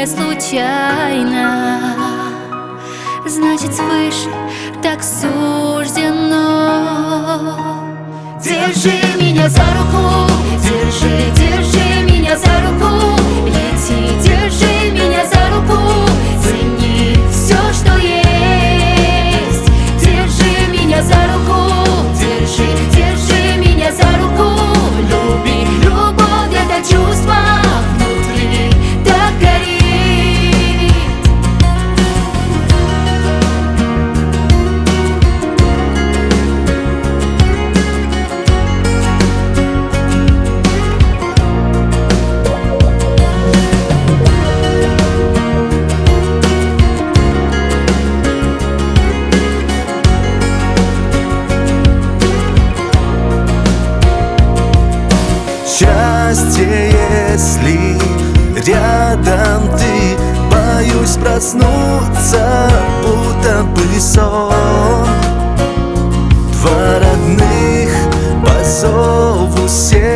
не случайно. Значит, свыше так суждено. Держи меня за руку, держи, держи меня за руку. Лети, держи меня за руку, цени все, что есть. Держи меня за руку, держи, держи меня за руку. Люби, любовь — это чувство внутри так горит. Счастье, если рядом ты. Боюсь проснуться, будто бы сон. Два родных по зову сердца.